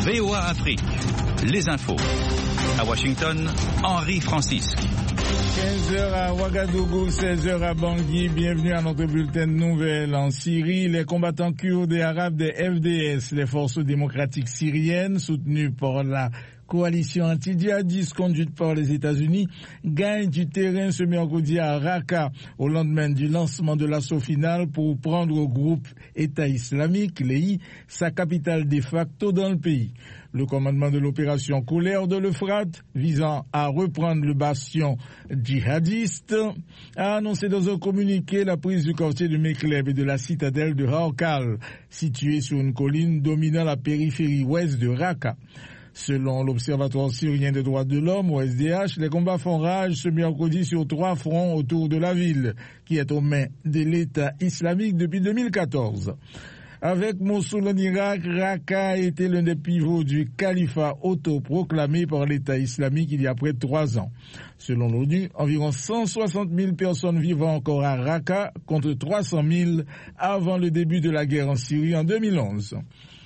VOA Afrique, les infos. À Washington, Henri Francisque. 15h à Ouagadougou, 16h à Bangui. Bienvenue à notre bulletin de nouvelles. En Syrie, les combattants kurdes et arabes des FDS, les forces démocratiques syriennes, soutenues par la coalition anti-djihadiste conduite par les États-Unis, gagne du terrain ce mercredi à Raqqa au lendemain du lancement de l'assaut final pour prendre au groupe État islamique, l'EI, sa capitale de facto dans le pays. Le commandement de l'opération Colère de l'Euphrate, visant à reprendre le bastion djihadiste, a annoncé dans un communiqué la prise du quartier de Mekleb et de la citadelle de Haukal, située sur une colline dominant la périphérie ouest de Raqqa. Selon l'Observatoire syrien des droits de l'homme, OSDH, les combats font rage ce mercredi sur 3 fronts autour de la ville, qui est aux mains de l'État islamique depuis 2014. Avec Mossoul en Irak, Raqqa a été l'un des pivots du califat autoproclamé par l'État islamique il y a près de 3 ans. Selon l'ONU, environ 160 000 personnes vivent encore à Raqqa contre 300 000 avant le début de la guerre en Syrie en 2011.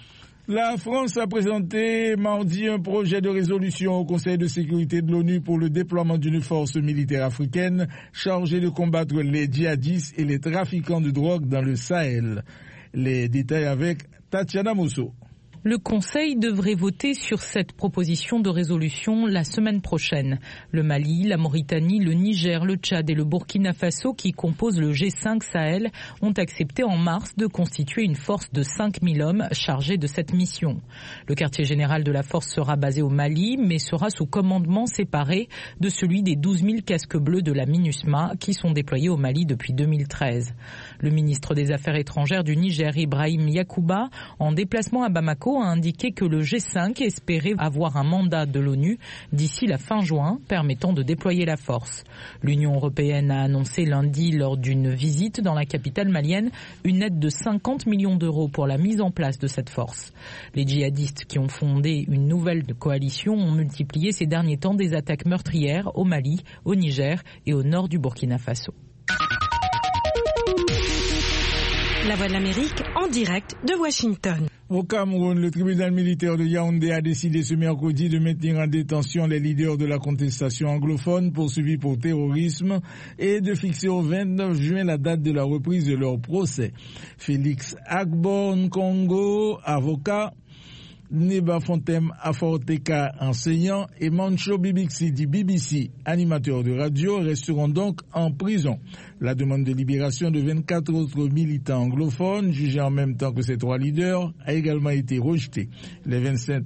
La France a présenté mardi un projet de résolution au Conseil de sécurité de l'ONU pour le déploiement d'une force militaire africaine chargée de combattre les djihadistes et les trafiquants de drogue dans le Sahel. Les détails avec Tatiana Mosso. Le Conseil devrait voter sur cette proposition de résolution la semaine prochaine. Le Mali, la Mauritanie, le Niger, le Tchad et le Burkina Faso, qui composent le G5 Sahel, ont accepté en mars de constituer une force de 5 000 hommes chargés de cette mission. Le quartier général de la force sera basé au Mali, mais sera sous commandement séparé de celui des 12 000 casques bleus de la MINUSMA qui sont déployés au Mali depuis 2013. Le ministre des Affaires étrangères du Niger, Ibrahim Yakuba, en déplacement à Bamako, a indiqué que le G5 espérait avoir un mandat de l'ONU d'ici la fin juin permettant de déployer la force. L'Union européenne a annoncé lundi lors d'une visite dans la capitale malienne une aide de 50 millions d'euros pour la mise en place de cette force. Les djihadistes qui ont fondé une nouvelle coalition ont multiplié ces derniers temps des attaques meurtrières au Mali, au Niger et au nord du Burkina Faso. La Voix de l'Amérique en direct de Washington. Au Cameroun, le tribunal militaire de Yaoundé a décidé ce mercredi de maintenir en détention les leaders de la contestation anglophone poursuivis pour terrorisme et de fixer au 29 juin la date de la reprise de leur procès. Félix Agbon Congo, avocat, Neba Fontem Aforteka, enseignant, et Mancho Bibixi dit BBC, animateur de radio, resteront donc en prison. La demande de libération de 24 autres militants anglophones, jugés en même temps que ces 3 leaders, a également été rejetée. Les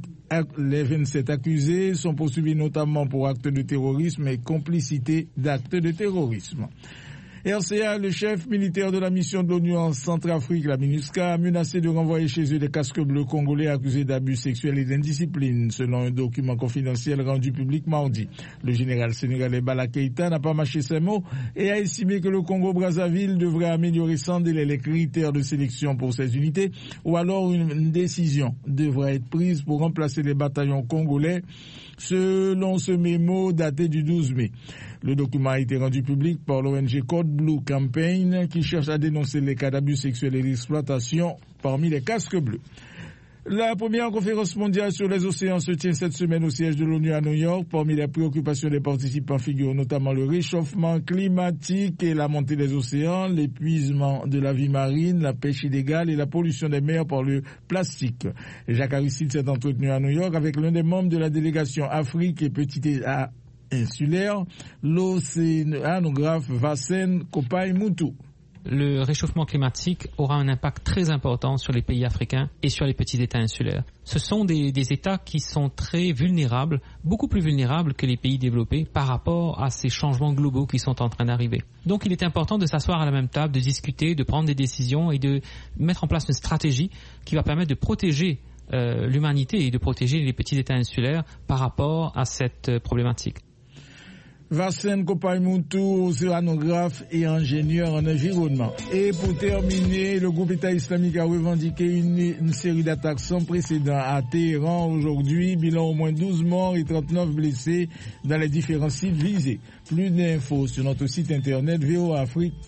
27 accusés sont poursuivis notamment pour actes de terrorisme et complicité d'actes de terrorisme. RCA, le chef militaire de la mission de l'ONU en Centrafrique, la MINUSCA, a menacé de renvoyer chez eux des casques bleus congolais accusés d'abus sexuels et d'indiscipline, selon un document confidentiel rendu public mardi. Le général sénégalais Bala Keïta n'a pas mâché ses mots et a estimé que le Congo-Brazzaville devrait améliorer sans délai les critères de sélection pour ces unités, ou alors une décision devra être prise pour remplacer les bataillons congolais, selon ce mémo daté du 12 mai. Le document a été rendu public par l'ONG Code Blue Campaign qui cherche à dénoncer les cas d'abus sexuels et d'exploitation parmi les casques bleus. La première conférence mondiale sur les océans se tient cette semaine au siège de l'ONU à New York. Parmi les préoccupations des participants figurent notamment le réchauffement climatique et la montée des océans, l'épuisement de la vie marine, la pêche illégale et la pollution des mers par le plastique. Jacques Aristide s'est entretenu à New York avec l'un des membres de la délégation Afrique et Petit État insulaire, l'océanographe Vassen Kopai Moutou. Le réchauffement climatique aura un impact très important sur les pays africains et sur les petits États insulaires. Ce sont des États qui sont très vulnérables, beaucoup plus vulnérables que les pays développés par rapport à ces changements globaux qui sont en train d'arriver. Donc il est important de s'asseoir à la même table, de discuter, de prendre des décisions et de mettre en place une stratégie qui va permettre de protéger l'humanité et de protéger les petits États insulaires par rapport à cette problématique. Vassen Kopai Moutou, océanographe et ingénieur en environnement. Et pour terminer, le groupe État islamique a revendiqué une série d'attaques sans précédent à Téhéran aujourd'hui. Bilan au moins 12 morts et 39 blessés dans les différents sites visés. Plus d'infos sur notre site internet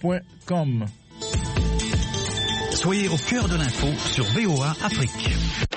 voaafrique.com. Soyez au cœur de l'info sur VOA Afrique.